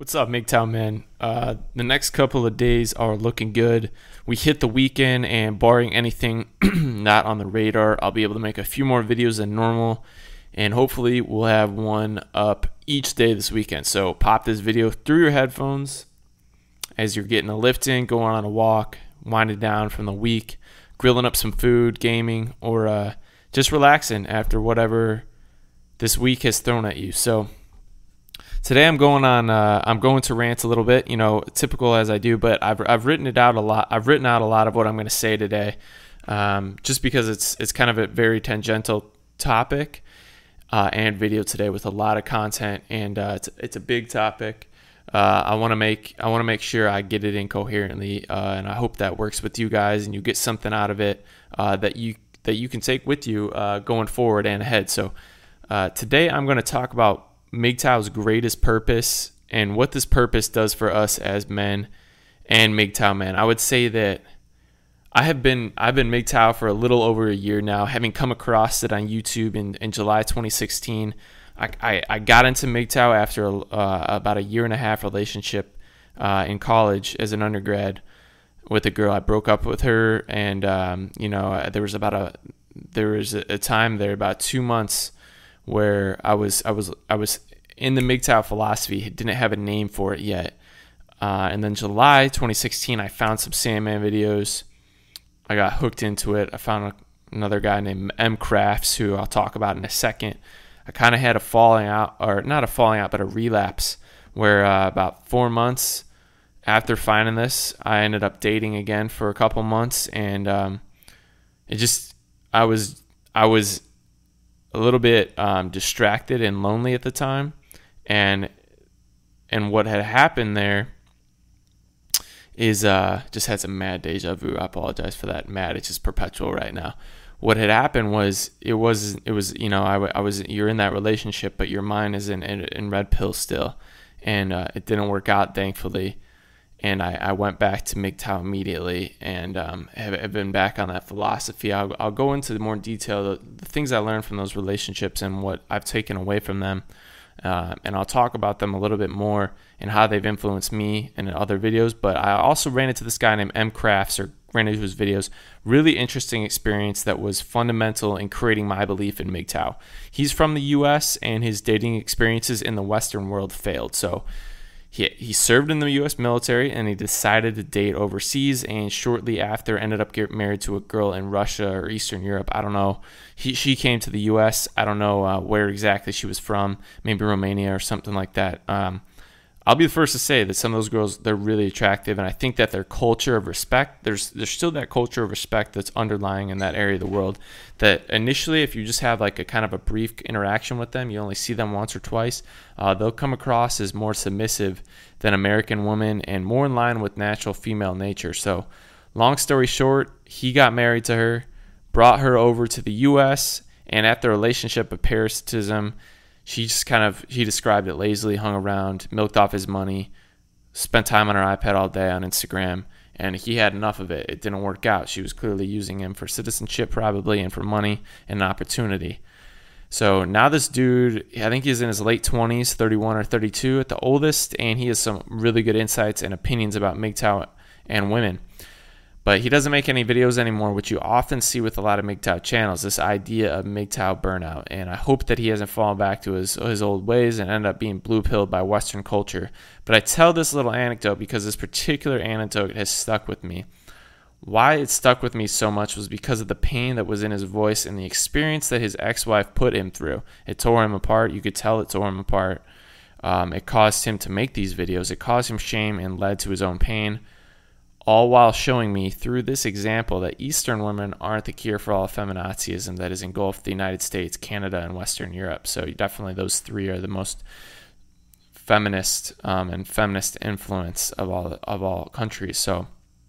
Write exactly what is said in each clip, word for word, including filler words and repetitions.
What's up, MGTOW man? Uh, the next couple of days are looking good. We hit the weekend, and barring anything not on the radar, I'll be able to make a few more videos than normal, and hopefully we'll have one up each day this weekend. So pop this video through your headphones as you're getting a lift in, going on a walk, winding down from the week, grilling up some food, gaming, or uh, just relaxing after whatever this week has thrown at you. So today I'm going on. Uh, I'm going to rant a little bit, you know, typical as I do. But I've I've written it out a lot. I've written out a lot of what I'm going to say today, um, just because it's it's kind of a very tangential topic uh, and video today with a lot of content, and uh, it's it's a big topic. Uh, I want to make I want to make sure I get it in coherently, uh, and I hope that works with you guys, and you get something out of it uh, that you that you can take with you uh, going forward and ahead. So uh, today I'm going to talk about MGTOW's greatest purpose and what this purpose does for us as men and MGTOW men. I would say that I have been I've been MGTOW for a little over a year now, having come across it on YouTube in, in July twenty sixteen. I, I, I got into MGTOW after uh, about a year and a half relationship uh, in college as an undergrad with a girl. I broke up with her, and um, you know there was about a there was a time there about two months where I was I was I was in the MGTOW philosophy, didn't have a name for it yet. Uh, and then July twenty sixteen, I found some Sandman videos. I got hooked into it. I found a, another guy named M Crafts, who I'll talk about in a second. I kind of had a falling out, or not a falling out, but a relapse, where uh, about four months after finding this, I ended up dating again for a couple months, and um, it just I was I was a little bit um, distracted and lonely at the time, and and what had happened there is uh, just had some mad deja vu. I apologize for that. Mad, it's just perpetual right now. What had happened was it was it was you know I, I was you're in that relationship, but your mind is in in, in red pill still, and uh, it didn't work out, thankfully. And I, I went back to MGTOW immediately, and um, have, have been back on that philosophy. I'll, I'll go into more detail the, the things I learned from those relationships and what I've taken away from them, uh, and I'll talk about them a little bit more and how they've influenced me in other videos. But I also ran into this guy named M Crafts, or ran into his videos. Really interesting experience that was fundamental in creating my belief in MGTOW. He's from the U S, and his dating experiences in the Western world failed. So He, he served in the U S military, and he decided to date overseas, and shortly after ended up getting married to a girl in Russia or Eastern Europe. I don't know. He, she came to the U S. I don't know uh, where exactly she was from, maybe Romania or something like that. Um, I'll be the first to say that some of those girls, they're really attractive, and I think that their culture of respect, there's there's still that culture of respect that's underlying in that area of the world, that initially, if you just have like a kind of a brief interaction with them, you only see them once or twice, uh, they'll come across as more submissive than American women and more in line with natural female nature. So long story short, he got married to her, brought her over to the U S, and at the relationship of parasitism, she just kind of, he described it lazily, hung around, milked off his money, spent time on her iPad all day on Instagram, and he had enough of it. It didn't work out. She was clearly using him for citizenship probably, and for money and an opportunity. So now this dude, I think he's in his late twenties, thirty-one or thirty-two at the oldest, and he has some really good insights and opinions about MGTOW and women. But he doesn't make any videos anymore, which you often see with a lot of MGTOW channels, this idea of MGTOW burnout. And I hope that he hasn't fallen back to his, his old ways and ended up being blue-pilled by Western culture. But I tell this little anecdote because this particular anecdote has stuck with me. Why it stuck with me so much was because of the pain that was in his voice and the experience that his ex-wife put him through. It tore him apart. You could tell it tore him apart. Um, it caused him to make these videos. It caused him shame and led to his own pain, all while showing me through this example that Eastern women aren't the cure for all feminazism that has engulfed the United States, Canada, and Western Europe. So definitely those three are the most feminist um, and feminist influence of all of all countries. So,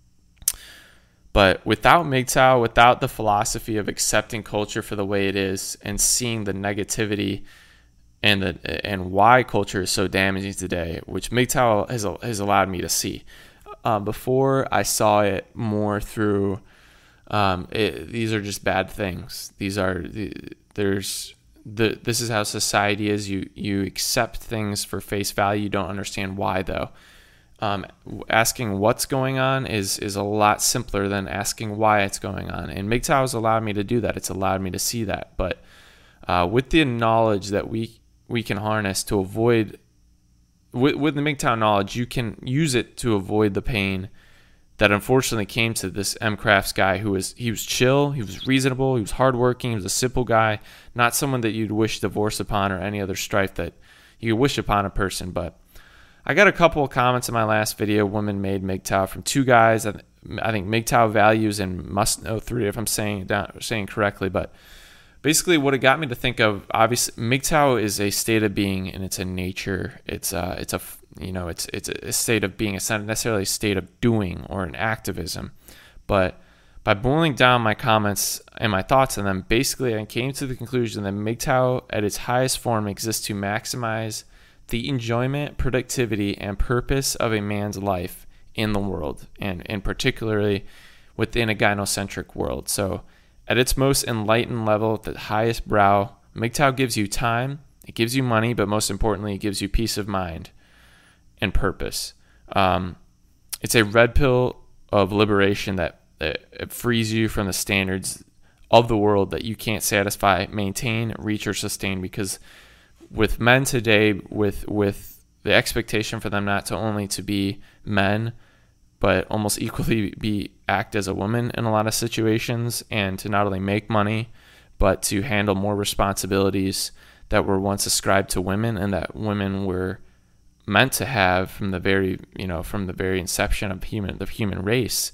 but without MGTOW, without the philosophy of accepting culture for the way it is and seeing the negativity and the and why culture is so damaging today, which MGTOW has has allowed me to see. Uh, before I saw it more through, um, it, these are just bad things. These are there's the this is how society is. You you accept things for face value. You don't understand why, though. Um, asking what's going on is is a lot simpler than asking why it's going on. And M G T O W has allowed me to do that. It's allowed me to see that. But uh, with the knowledge that we we can harness to avoid, with, with the M G T O W knowledge, you can use it to avoid the pain that unfortunately came to this M Crafts guy who was, he was chill, he was reasonable, he was hardworking, he was a simple guy, not someone that you'd wish divorce upon or any other strife that you wish upon a person. But I got a couple of comments in my last video, women made M G T O W, from two guys. I, th- I think M G T O W values and must know three, if I'm saying it down, saying correctly. But basically what it got me to think of, obviously, M G T O W is a state of being, and it's a nature. It's a, it's a, you know, it's it's a state of being. It's not necessarily a state of doing or an activism. But by boiling down my comments and my thoughts on them, basically I came to the conclusion that M G T O W at its highest form exists to maximize the enjoyment, productivity, and purpose of a man's life in the world, and, and particularly within a gynocentric world. So at its most enlightened level, at the highest brow, M G T O W gives you time, it gives you money, but most importantly, it gives you peace of mind and purpose. Um, it's a red pill of liberation that, that it frees you from the standards of the world that you can't satisfy, maintain, reach, or sustain. Because with men today, with with the expectation for them not to only to be men, but almost equally be act as a woman in a lot of situations, and to not only make money, but to handle more responsibilities that were once ascribed to women and that women were meant to have from the very, you know, from the very inception of human the human race.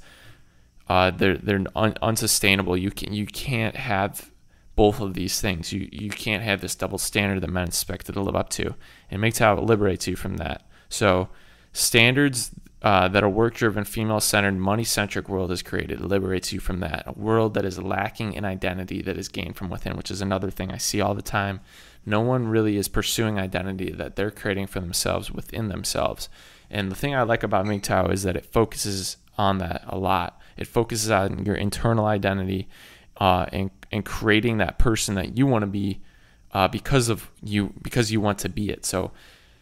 Uh, they're they're un- unsustainable. You can you can't have both of these things. You you can't have this double standard that men expected to live up to. And M G T O W liberates you from that. So standards uh, that a work-driven, female-centered, money-centric world has created liberates you from that. A world that is lacking in identity that is gained from within, which is another thing I see all the time. No one really is pursuing identity that they're creating for themselves within themselves. And the thing I like about M G T O W is that it focuses on that a lot. It focuses on your internal identity uh, and and creating that person that you want to be uh, because of you because you want to be it. So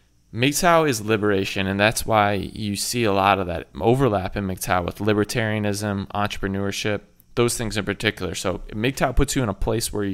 M G T O W is liberation, and that's why you see a lot of that overlap in M G T O W with libertarianism, entrepreneurship, those things in particular. So M G T O W puts you in a place where you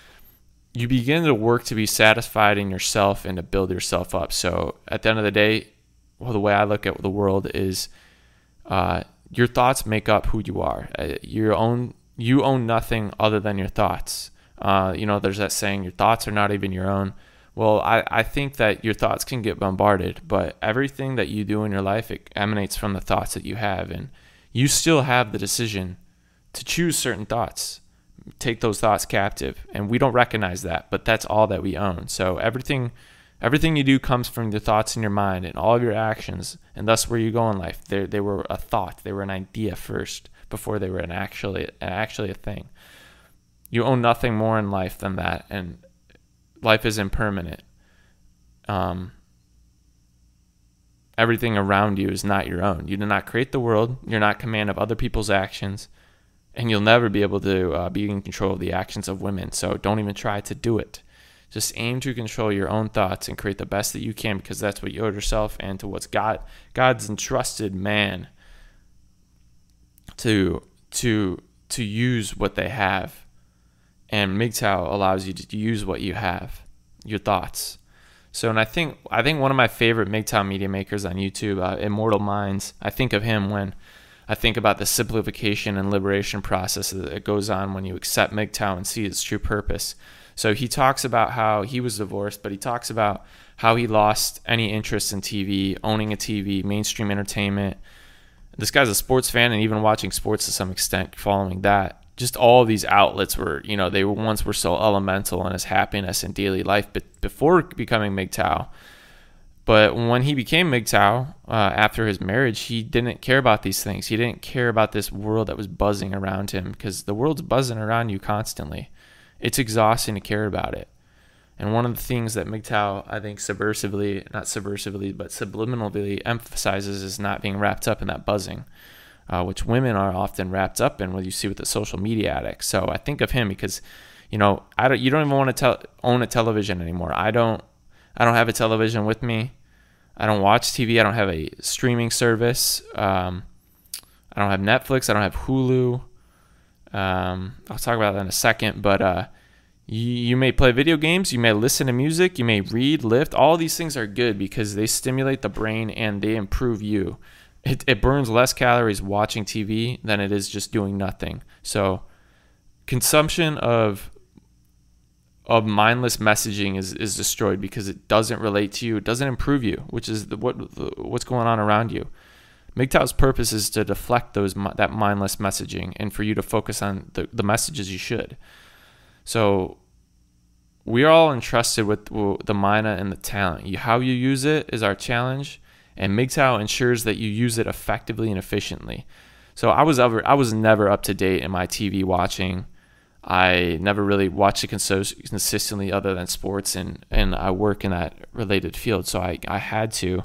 you begin to work to be satisfied in yourself and to build yourself up. So at the end of the day, well, the way I look at the world is uh, your thoughts make up who you are. Uh, your own, you own nothing other than your thoughts. Uh, you know, there's that saying, your thoughts are not even your own. Well, I, I think that your thoughts can get bombarded, but everything that you do in your life, it emanates from the thoughts that you have. And you still have the decision to choose certain thoughts. Take those thoughts captive, and we don't recognize that, but that's all that we own. So everything everything you do comes from your thoughts in your mind, and all of your actions, and thus where you go in life. They they were a thought, they were an idea first before they were an actually actually a thing. You own nothing more in life than that, and life is impermanent. Um, everything around you is not your own. You do not create the world. You're not command of other people's actions. And you'll never be able to uh, be in control of the actions of women. So don't even try to do it. Just aim to control your own thoughts and create the best that you can, because that's what you owe yourself and to what's God God's entrusted man to to to use what they have. And M G T O W allows you to use what you have, your thoughts. So, and I think I think one of my favorite M G T O W media makers on YouTube, uh, Immortal Minds, I think of him when I think about the simplification and liberation process that goes on when you accept M G T O W and see its true purpose. So he talks about how he was divorced, but he talks about how he lost any interest in T V, owning a T V, mainstream entertainment. This guy's a sports fan, and even watching sports to some extent, following that. Just all of these outlets were, you know, they were once were so elemental in his happiness and daily life, but before becoming M G T O W. But when he became M G T O W, uh, after his marriage, he didn't care about these things. He didn't care about this world that was buzzing around him, because the world's buzzing around you constantly. It's exhausting to care about it. And one of the things that M G T O W, I think, subversively, not subversively, but subliminally emphasizes is not being wrapped up in that buzzing, uh, which women are often wrapped up in, what you see with the social media addicts. So I think of him because You know, I don't. You don't even want to tell, own a television anymore. I don't. I don't have a television with me. I don't watch T V. I don't have a streaming service. Um, I don't have Netflix. I don't have Hulu. Um, I'll talk about that in a second. But uh, you, you may play video games. You may listen to music. You may read, lift. All these things are good because they stimulate the brain and they improve you. It, it burns less calories watching T V than it is just doing nothing. So consumption of of mindless messaging is, is destroyed because it doesn't relate to you. It doesn't improve you, which is the, what the, what's going on around you. M G T O W's purpose is to deflect those that mindless messaging and for you to focus on the, the messages you should. So we are all entrusted with the mana and the talent. You, how you use it is our challenge, and M G T O W ensures that you use it effectively and efficiently. So I was ever I was never up to date in my T V watching. I never really watched it consistently other than sports, and, and I work in that related field, so I, I had to.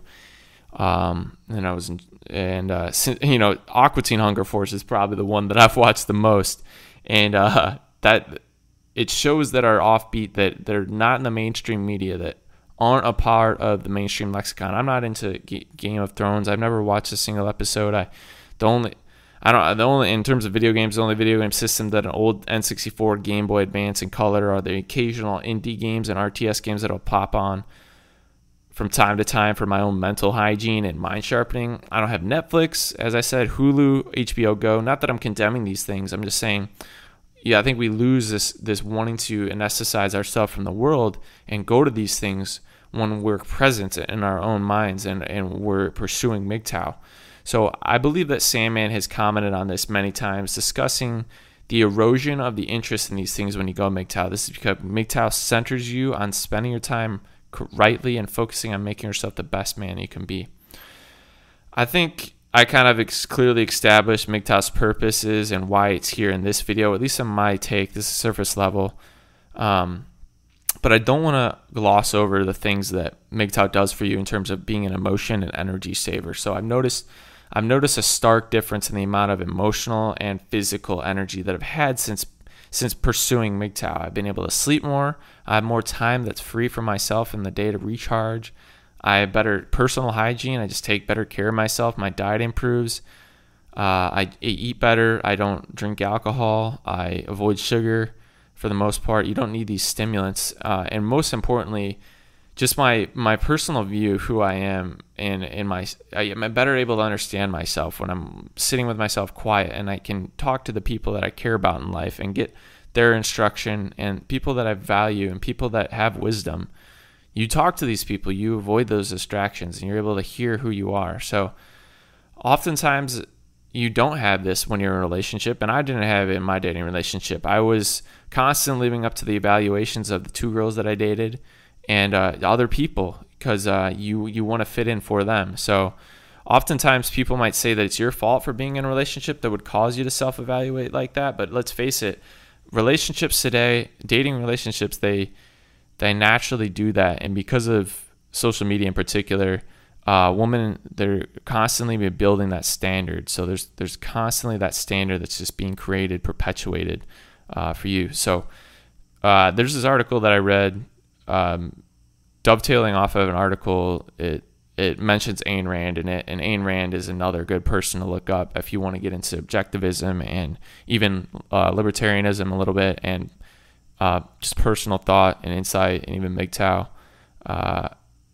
Um, and I was, and uh, you know, Aqua Teen Hunger Force is probably the one that I've watched the most, and uh, that it shows that are offbeat, that they're not in the mainstream media, that aren't a part of the mainstream lexicon. I'm not into G- Game of Thrones. I've never watched a single episode. I the only I don't. The only in terms of video games, the only video game system that an old N sixty-four, Game Boy Advance, and Color are the occasional indie games and R T S games that'll pop on from time to time for my own mental hygiene and mind sharpening. I don't have Netflix, as I said, Hulu, H B O Go. Not that I'm condemning these things. I'm just saying, yeah, I think we lose this this wanting to anesthetize ourselves from the world and go to these things when we're present in our own minds and, and we're pursuing M G T O W. So I believe that Sandman has commented on this many times, discussing the erosion of the interest in these things when you go M G T O W. This is because M G T O W centers you on spending your time rightly and focusing on making yourself the best man you can be. I think I kind of ex- clearly established M G T O W's purposes and why it's here in this video, at least in my take. This is surface level. Um, but I don't want to gloss over the things that M G T O W does for you in terms of being an emotion and energy saver. So I've noticed I've noticed a stark difference in the amount of emotional and physical energy that I've had since since pursuing M G T O W. I've been able to sleep more. I have more time that's free for myself in the day to recharge. I have better personal hygiene. I just take better care of myself. My diet improves. Uh, I, I eat better. I don't drink alcohol. I avoid sugar for the most part. You don't need these stimulants. Uh, and most importantly, just my my personal view of who I am, and and my I am better able to understand myself when I'm sitting with myself quiet, and I can talk to the people that I care about in life and get their instruction, and people that I value and people that have wisdom. You talk to these people, you avoid those distractions, and you're able to hear who you are. So oftentimes you don't have this when you're in a relationship, and I didn't have it in my dating relationship. I was constantly living up to the evaluations of the two girls that I dated and uh, other people, because uh, you you want to fit in for them. So oftentimes people might say that it's your fault for being in a relationship that would cause you to self-evaluate like that. But let's face it, relationships today, dating relationships, they they naturally do that. And because of social media in particular, uh, women, they're constantly building that standard. So there's there's constantly that standard that's just being created, perpetuated uh, for you. So uh, there's this article that I read, um, dovetailing off of an article. It it mentions Ayn Rand in it, and Ayn Rand is another good person to look up if you want to get into objectivism and even uh, libertarianism a little bit, and uh, just personal thought and insight, and even M G T O W. Uh,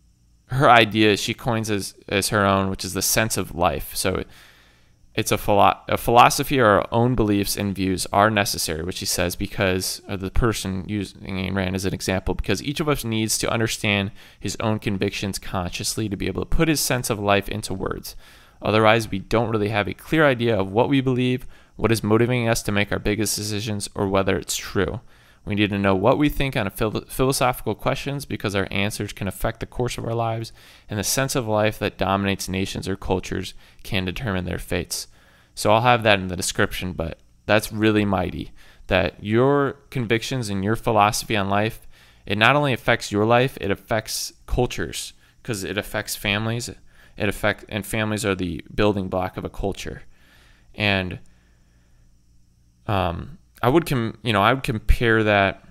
her idea, she coins as, as her own, which is the sense of life. So it, it's a, philo- a philosophy, or our own beliefs and views are necessary, which she says, because of the person using Ayn Rand as an example, because each of us needs to understand his own convictions consciously to be able to put his sense of life into words. Otherwise, we don't really have a clear idea of what we believe, what is motivating us to make our biggest decisions, or whether it's true. We need to know what we think on a phil- philosophical questions, because our answers can affect the course of our lives, and the sense of life that dominates nations or cultures can determine their fates. So I'll have that in the description, but that's really mighty, that your convictions and your philosophy on life, it not only affects your life, it affects cultures, because it affects families. It affect and families are the building block of a culture. And um I would com you know I would compare that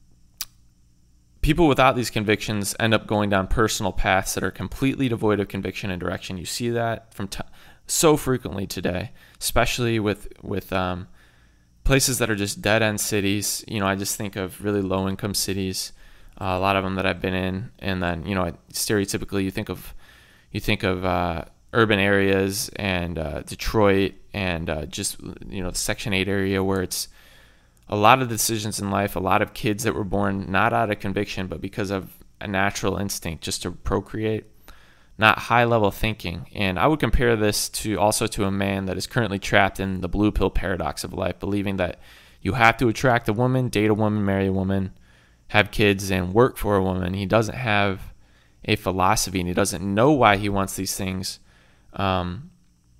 people without these convictions end up going down personal paths that are completely devoid of conviction and direction. You see that from t- so frequently today, especially with with um, places that are just dead end cities. You know, I just think of really low income cities, uh, a lot of them that I've been in, and then you know, stereotypically you think of you think of uh, urban areas and uh, Detroit and uh, just you know the Section eight area where it's a lot of decisions in life, a lot of kids that were born not out of conviction, but because of a natural instinct just to procreate, not high level thinking. And I would compare this to also to a man that is currently trapped in the blue pill paradox of life, believing that you have to attract a woman, date a woman, marry a woman, have kids, and work for a woman. He doesn't have a philosophy and he doesn't know why he wants these things. Um,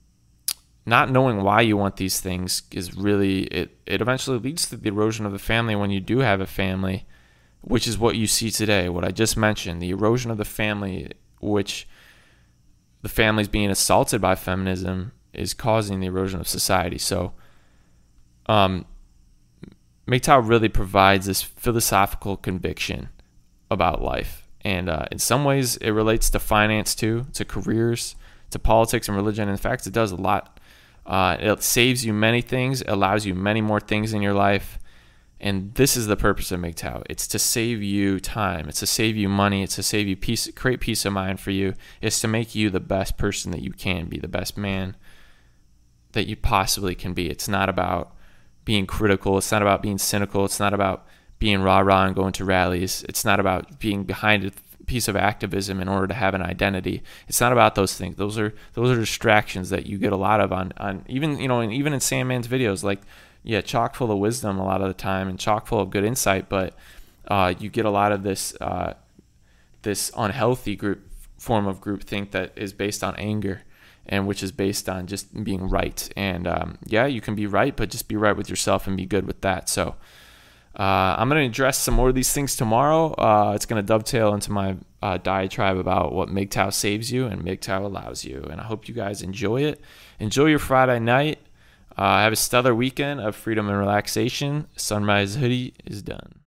Not knowing why you want these things is really, it, it eventually leads to the erosion of the family when you do have a family, which is what you see today, what I just mentioned, the erosion of the family, which the family's being assaulted by feminism is causing the erosion of society. So um, M G T O W really provides this philosophical conviction about life. And uh, in some ways, it relates to finance too, to careers, to politics and religion. In fact, it does a lot. Uh, it saves you many things, allows you many more things in your life. And this is the purpose of M G T O W. It's to save you time. It's to save you money. It's to save you peace, create peace of mind for you. It's to make you the best person that you can be, the best man that you possibly can be. It's not about being critical. It's not about being cynical. It's not about being rah-rah and going to rallies. It's not about being behind a piece of activism in order to have an identity. It's not about those things. Those are those are distractions that you get a lot of on on even you know and even in Sandman's videos, like yeah, chock full of wisdom a lot of the time and chock full of good insight, but uh, you get a lot of this uh, this unhealthy group form of groupthink that is based on anger and which is based on just being right. And um, yeah, you can be right, but just be right with yourself and be good with that. So. Uh, I'm going to address some more of these things tomorrow. Uh, it's going to dovetail into my uh, diatribe about what M G T O W saves you and M G T O W allows you. And I hope you guys enjoy it. Enjoy your Friday night. Uh, have a stellar weekend of freedom and relaxation. Sunrise Hoodie is done.